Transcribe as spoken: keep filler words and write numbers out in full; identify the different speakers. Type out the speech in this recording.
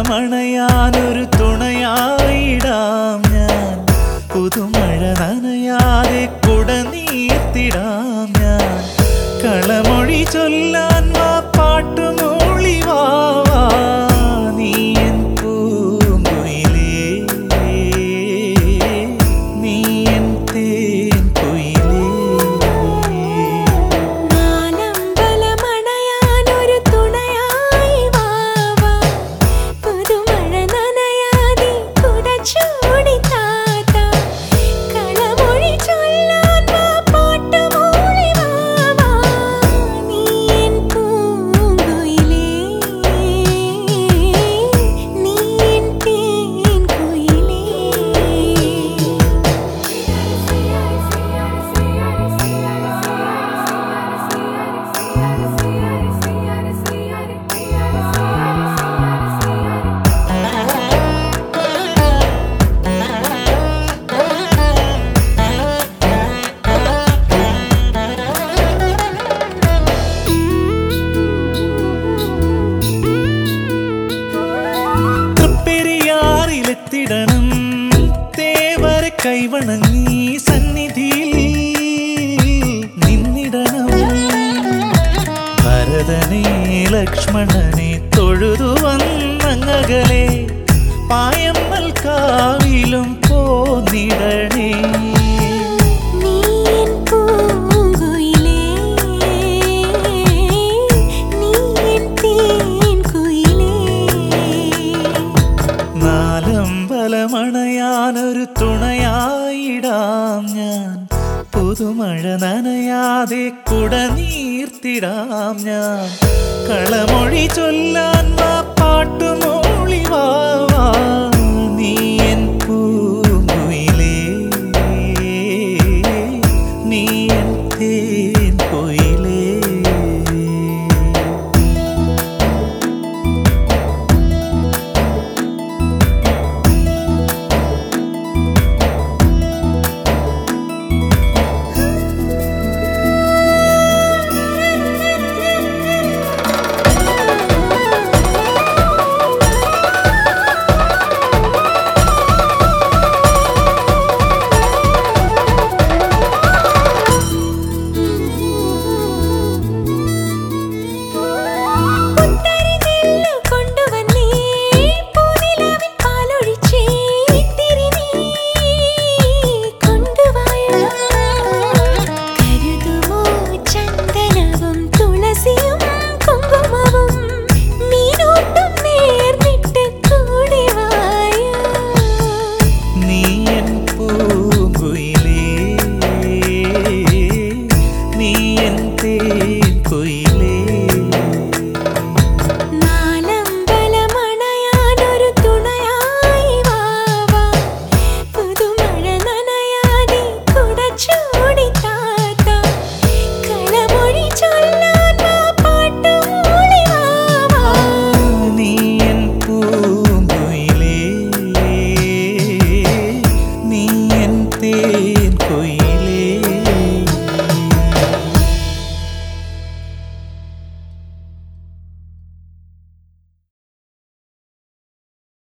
Speaker 1: ബലമണയാനൊരു തുണയായിടാം ഞാൻ. പുതുമഴ നനയാതെ കുട നീർത്തിടാം ഞാൻ. കളമൊഴി ചൊല്ലാൻ വാ പാട്ടുമൂളി വാ നീ എൻ പൂങ്കുയിലേ, നീ എൻ തേൻ കുയിലേ. കൈവണങ്ങി സന്നിധിയിൽ നിന്നിടണം. ഭരതനെ ലക്ഷ്മണനെ തൊഴുതു വന്നങ്ങകലെ പായമ്മൽ കാവിലും പോന്നിടണേ. നാലമ്പലമണയാനൊരു തുണയായിടാം ഞാൻ. പുതുമഴ നനയാതെ കുട നീർത്തിടാം ഞാൻ. കളമൊഴി ചൊല്ലാൻ വാ പാട്ടുമൂളി വാ നീ എൻ പൂങ്കുയിലേ, നീ എൻ തേൻ